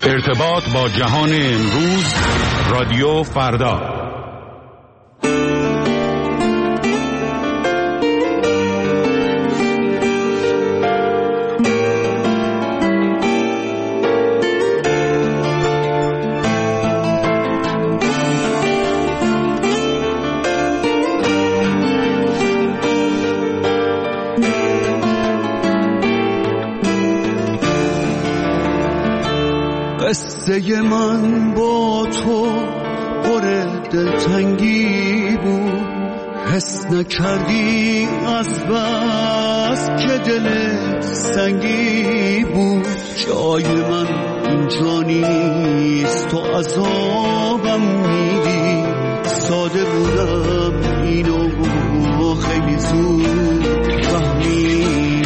ارتباط با جهان امروز، رادیو فردا. قصه من با تو پر دلتنگی بود، حس نکردی از بس که دلت سنگی بود. جای من اینجا نیست، تو عذابم میدی. ساده بودم اینو خیلی زود فهمیدی.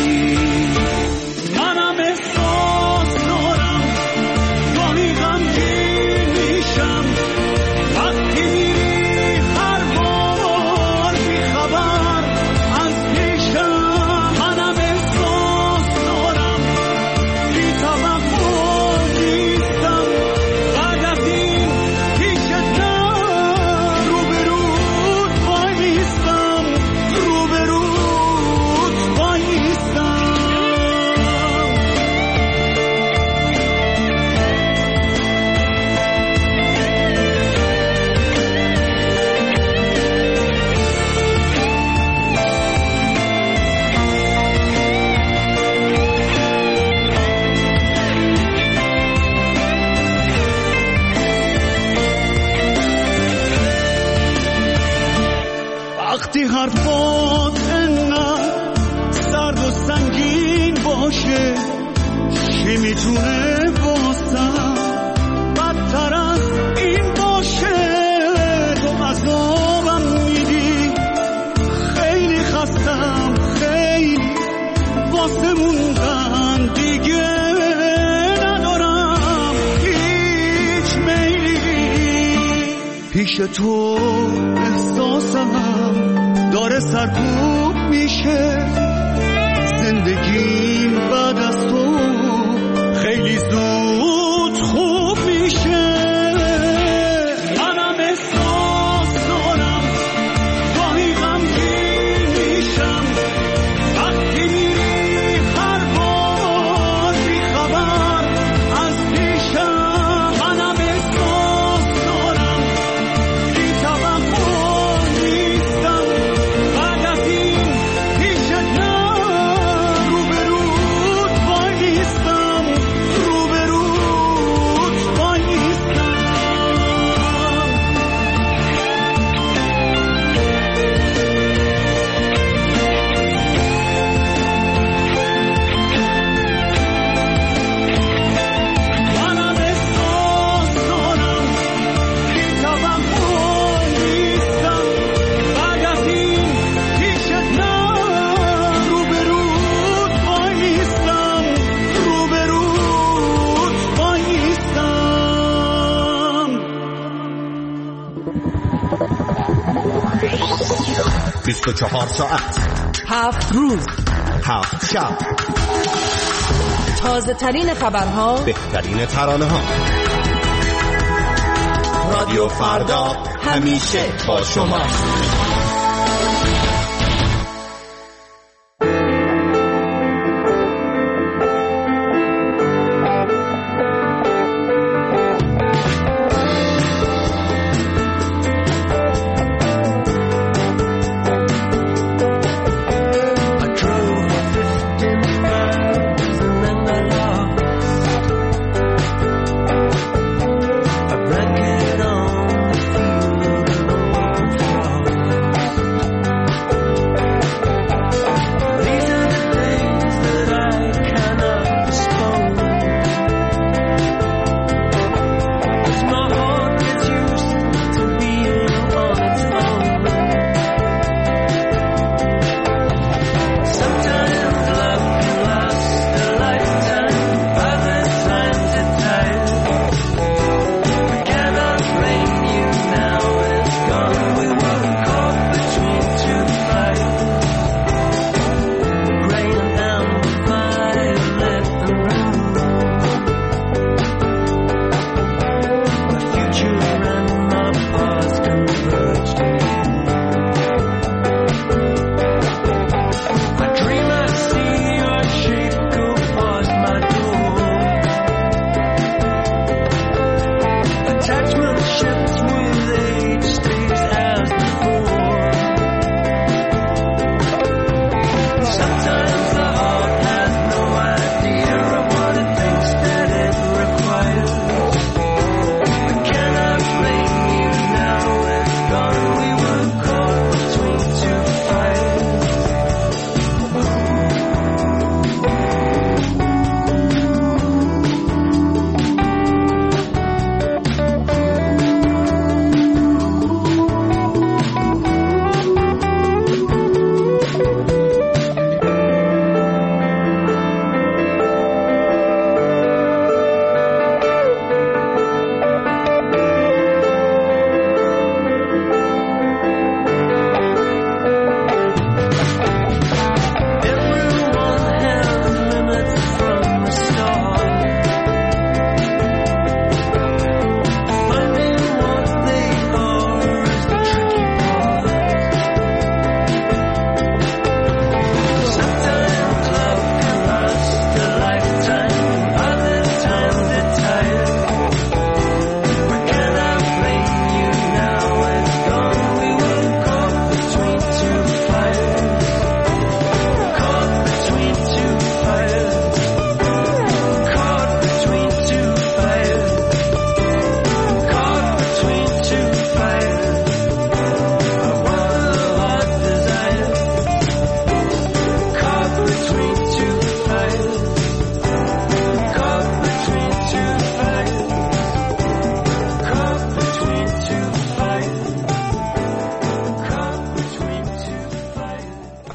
وقتی حرفات انقدر سرد و سنگین باشه، چی میتونه واسم بدتر از این باشه؟ تو عذابم میدی، خیلی خستم، خیلی واسه موندن دیگه ندارم هیچ میلی. پیش تو احساسم داره سرکوب میشه، زندگی بعد از تو خیلی زود خوب میشه. منم احساس دارم، گاهی غمگین میشم وقتی میری هر بار بیخبر از پیشم. منم احساس دارم بی توقع نیستم، بعد از این پیشت نه روبروت وای نیستم، روبروت وای نیستم. منم احساس دارم بی توقع نیستم، بعد از این پیشت نه روبروت وای نیستم، روبروت وای نیستم. 24 ساعت 7 روز 7 شب، تازه ترین خبرها، بهترین ترانه ها. رادیو فردا همیشه با شماست.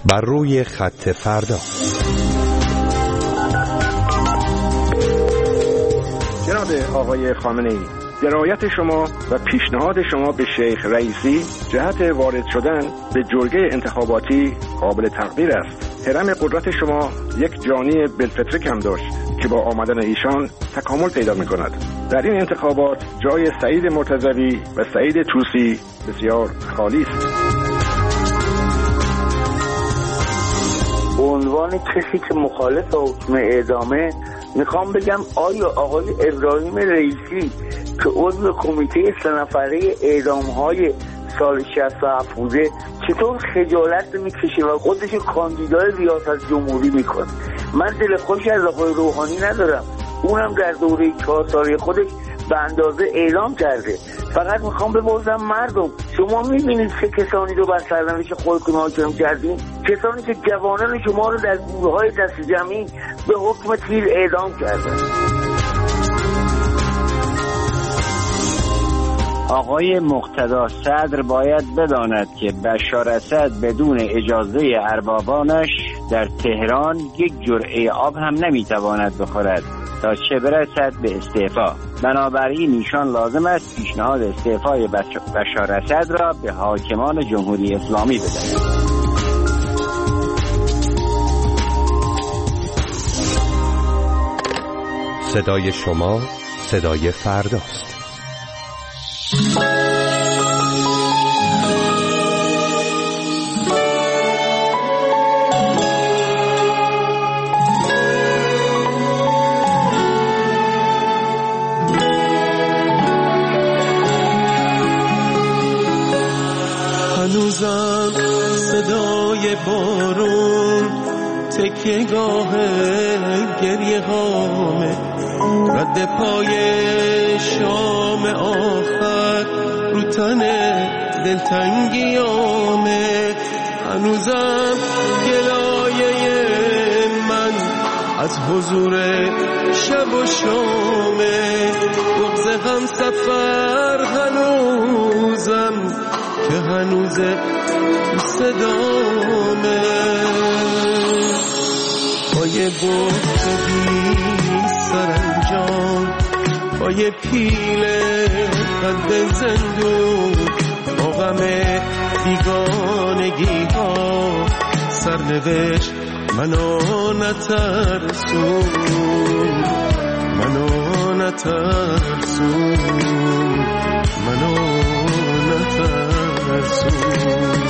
بر روی خط فردا. جناب آقای خامنه‌ای، درایت شما و پیشنهاد شما به شیخ رئیسی جهت وارد شدن به جرگه انتخاباتی قابل تقدیر است. هرم قدرت شما یک جانی بالفطره کم داشت که با آمدن ایشان تکامل پیدا می‌کند. در این انتخابات جای سعید مرتضوی و سعید طوسی بسیار خالی است. به عنوان کسی که مخالف حکم اعدامه میخوام بگم آیا آقای ابراهیم رئیسی که عضو کمیته 3 نفره اعدام‌های سال 67 بوده چطور خجالت میکشه و خودش کاندیدای ریاست جمهوری میکنه؟ من دل خوش از آقای روحانی ندارم، اونم در دوره 4 ساله خودش به اندازه اعلام کرده. فقط میخوام بپرسم مردم، شما میبینید چه کسانی رو بر سرنوشت خودتون حاکم کردین؟ کسانی که جوانان شما رو در گورهای دست جمعی به حکم تیر اعدام کردن. آقای مقتدی صدر باید بداند که بشار اسد بدون اجازه اربابانش در تهران یک جرعه آب هم نمیتواند بخورد تا چه برسد به استعفا. بنابراین ایشان لازم است پیشنهاد استعفای بشار اسد را به حاکمان جمهوری اسلامی بدهند. صدای شما صدای فرداست. هنوزم صدای بارون تکیه‌گاه گریه هامه، رد پای شام آخر رو تن دلتنگیامه. هنوزم گلایه من از حضور شب و شامه، بغض هم سفر هنوزم که هنوز صدامه. با یه بغض بی سرانجام، با یه پیل قد زندون، با غم بیگانگی ها سرنوشت منو نترسون، منو نترسون، منو نترسون.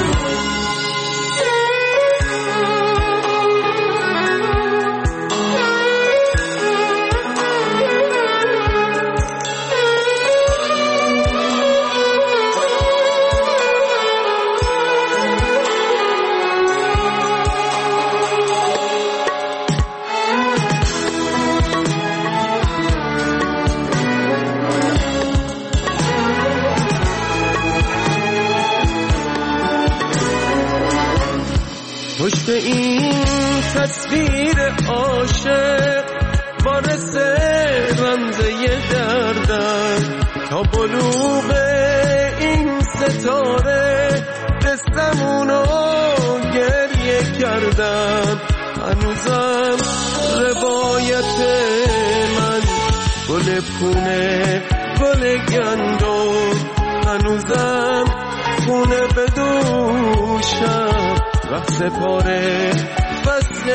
پشت این تصویر عاشق وارث رمزه دردم، تا بلوغ این ستاره دستمونو گریه کردم. هنوزم روایت من گل پونه گل گندم، هنوزم خونه به دوشم رقص پاره فصل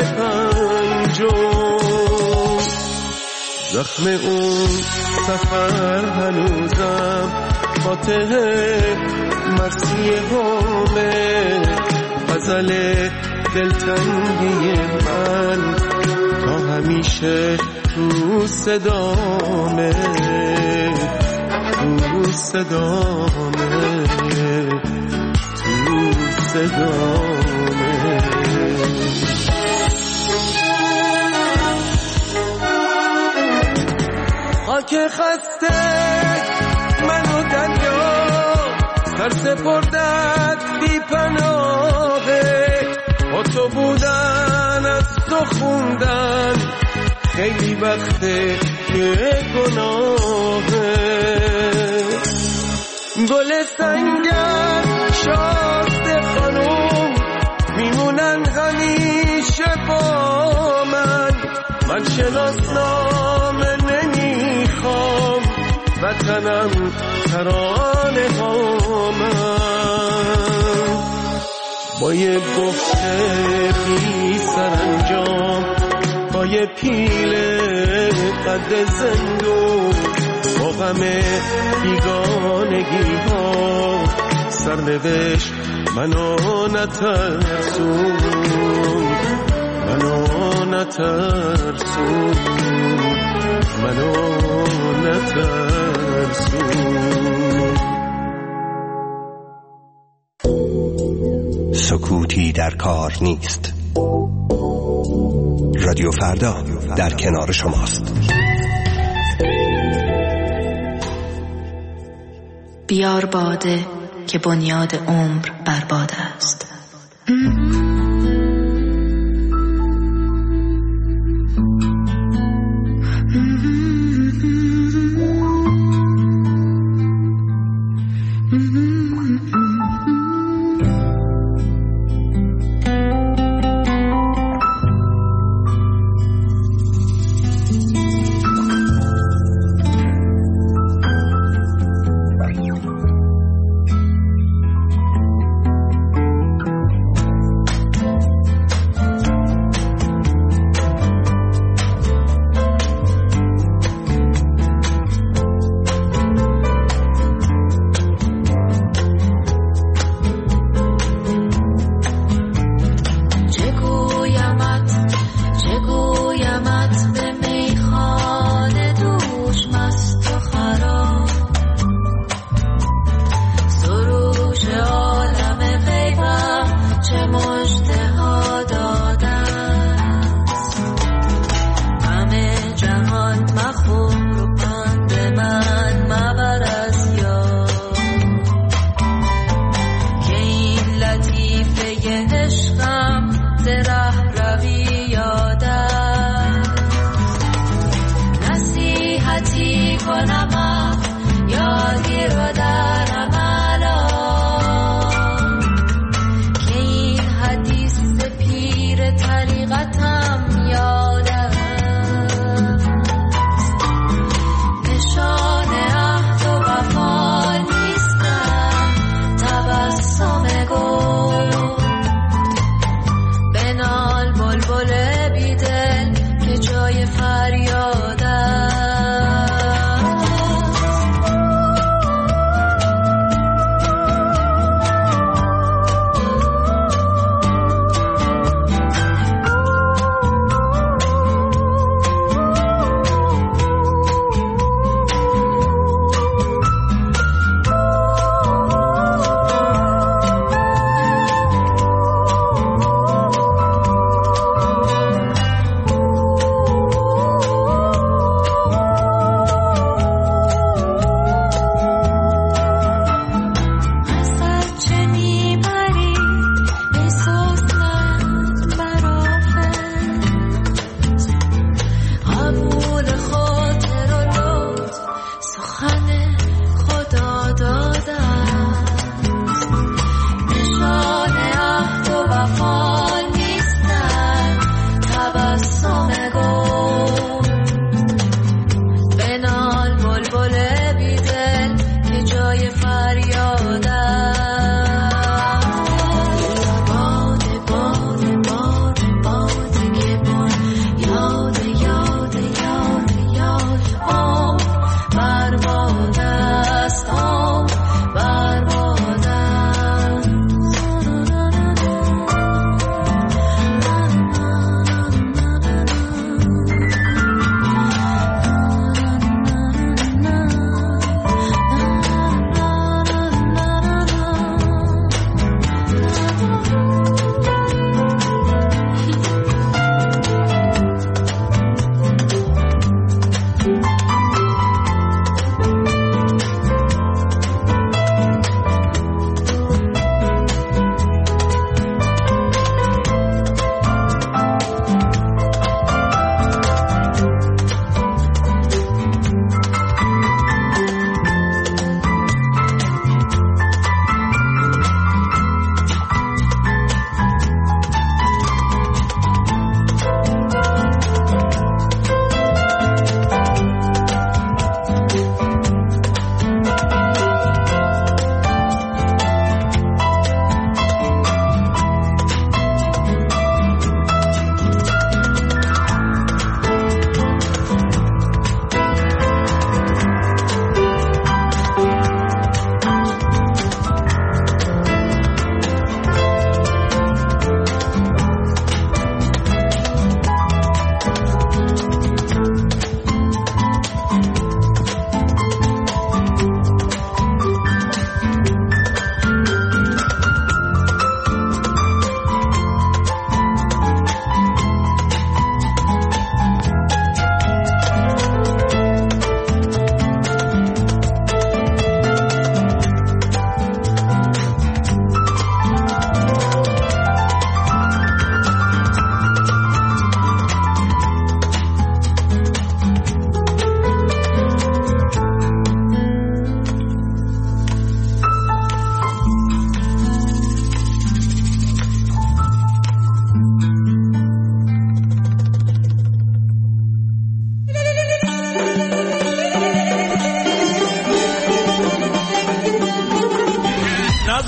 پنجم. زخم اون سفر هنوزم فاتح مرسی همه، غزل دلتنگی من تا همیشه تو صدامه، تو صدامه، تو صدامه. خاک خسته منو دریا سر سپردت بی پناهه، با تو بودن از تو خوندن خیلی وقته که گناهه. گل سنگر شاست خانوم میمونه شناسنامه نمیخوام، وطنم ترانه هامم. با یه گفته بی سرانجام، با یه پیل قد زندون، با غم بیگانگی ها سرنوشت منو نترسون، منو نترسون، منو نترسون. سکوتی در کار نیست. رادیو فردا در کنار شماست. بیار باده که بنیاد عمر برباد است.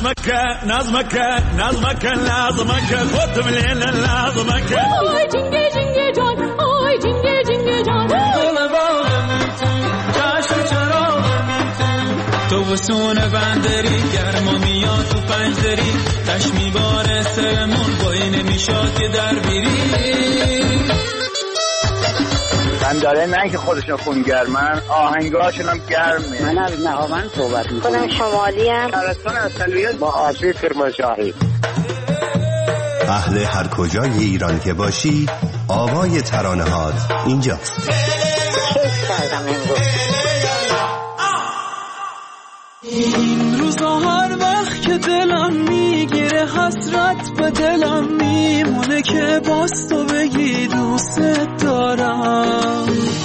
نظمك نظمك نظمك لازمك خد من لازمك آی جنگه جنگه جان آی جنگه جنگه جان گل باغم جشن چراغم تو وسون بندری گرما میاد تو پنجدری تش میباره سرمون بایی نمیشاد که در بیری من داره نه که خودشون خونگرمن آهنگاشون هم گرمه. من از نهاوند صحبت میکنم. خودم شمالیم. شهرستان اصلیت با آسیب کرمانشاهی. اهل هر کجای ایران که باشی آوای ترانه‌هات اینجاست. کیف کردم امروز. این روزا هر وقت که دلم میگیره حسرت به دلم میمونه که باز تو بگی دوست دارم.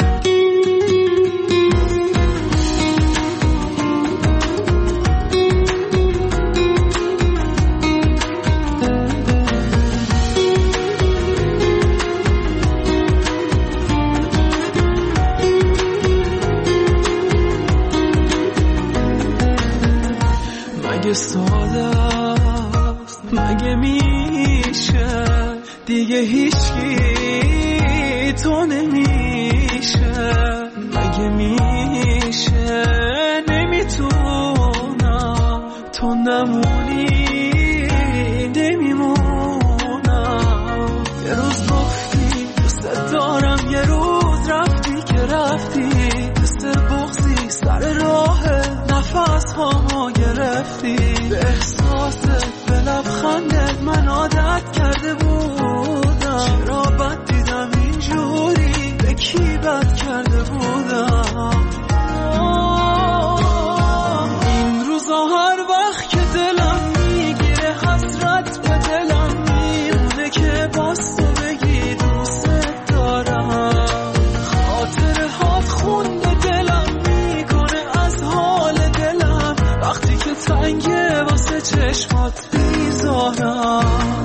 مگه ساده است مگه میشه دیگه هیچکی تو نمیشه مگه میشه نمیتونم تو نمونی نمیمونم. یه روز گفتی دوست دارم یه روز رفتی که رفتی مثل بغضی سر راه نفس هامو گرفتی. به احساست به لبخندت من عادت کرده بودم. چرا بد دیدم اینجوری به کی بد کرده بودم. این روزا هر وقت که دلم میگیره حسرت به دلم میمونه که باز تو بگی دوست دارم. خاطره هات خون به دلم میکنه از حال دلم وقتی که تنگه واسه چشمات بیزارم.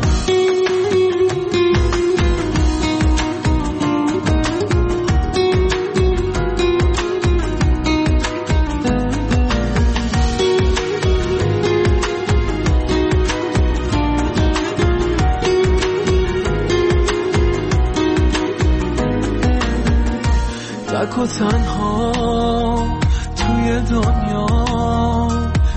تک و تنها توی دنیا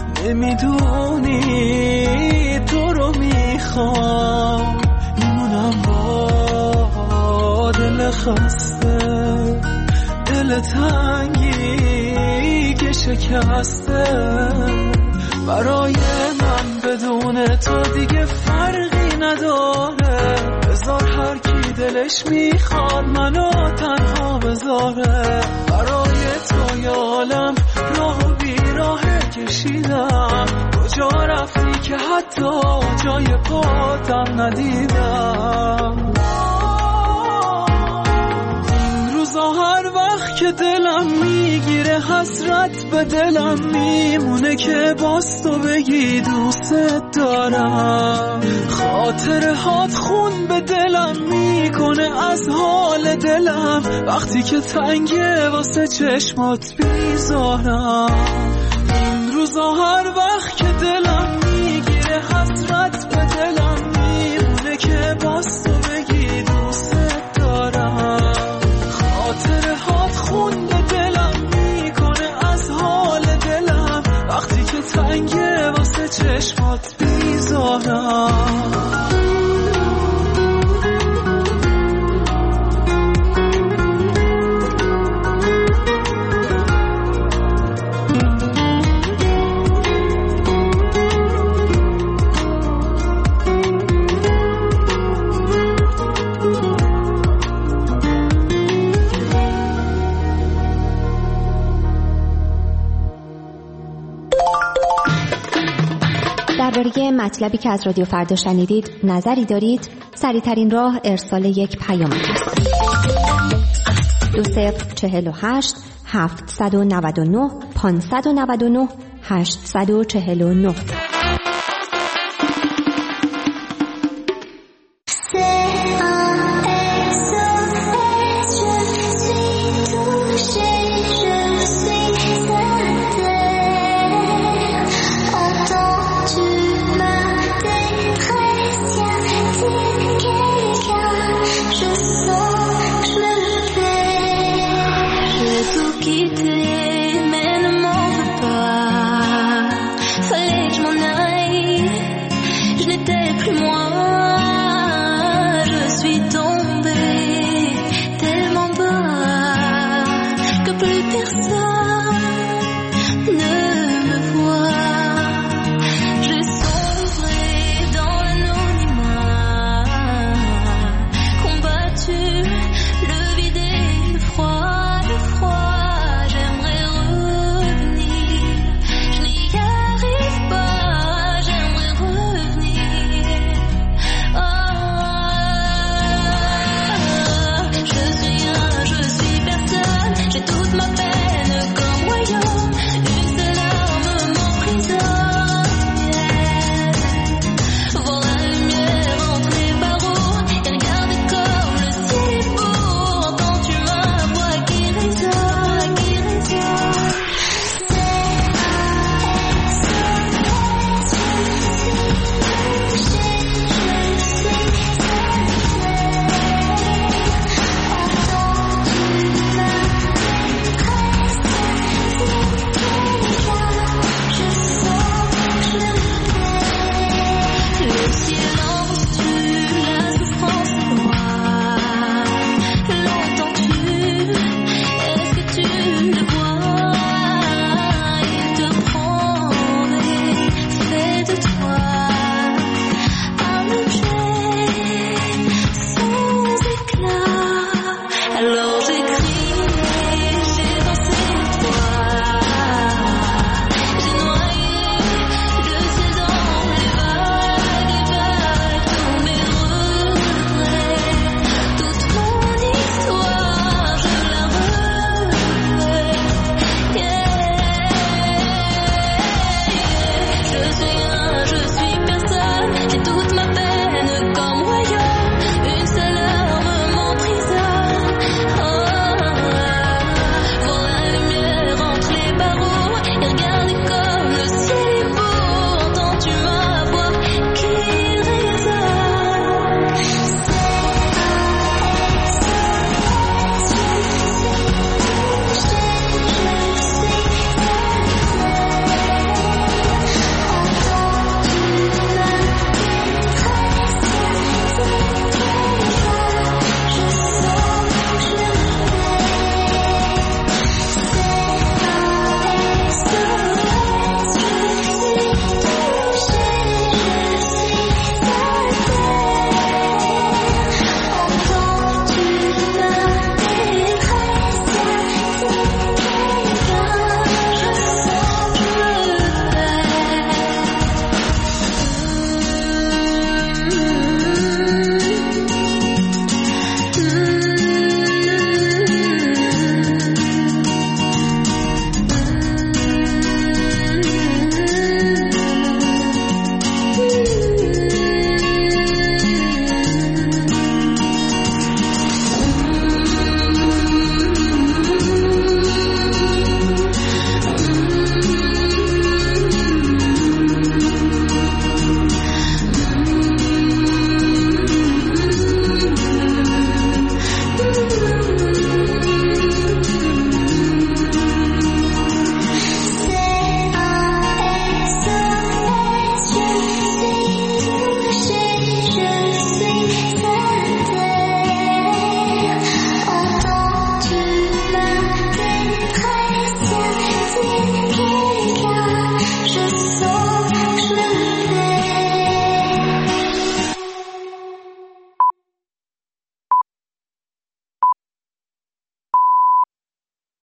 نمیدونی تو رو میخوام. میمونم با دل خسته دل تنگی که شکسته. برای من بدون تو دیگه فرقی نداره. بذار هر کی دلش میخواد منو تنها بذاره. برای تو یالم راه و بیراه کشیدم. کجا رفتی که حتی جای پاتم ندیدم. این روزا هر وقت که دلم میگیره حسرت به دلم میمونه که باز تو بگی دوست دارم. خاطره هات خون به دلم میکنه از حال دلم وقتی که تنگه واسه چشمات بیزارم. این روزا هر وقت که دلم میگیره حسرت به دلم میمونه که باز تو بگی دوست دارم. خاطره هات خون به دلم میکنه از حال دلم وقتی که تنگه واسه چشمات بیزارم. درباره مطلبی که از رادیو فردا شنیدید نظری دارید؟ سریع‌ترین راه ارسال یک پیام است. 2048 799 599 849. quitter, mais ne m'en veux pas. Fallait que je m'en aille, je n'étais plus moi. Je suis tombée tellement bas que plus personne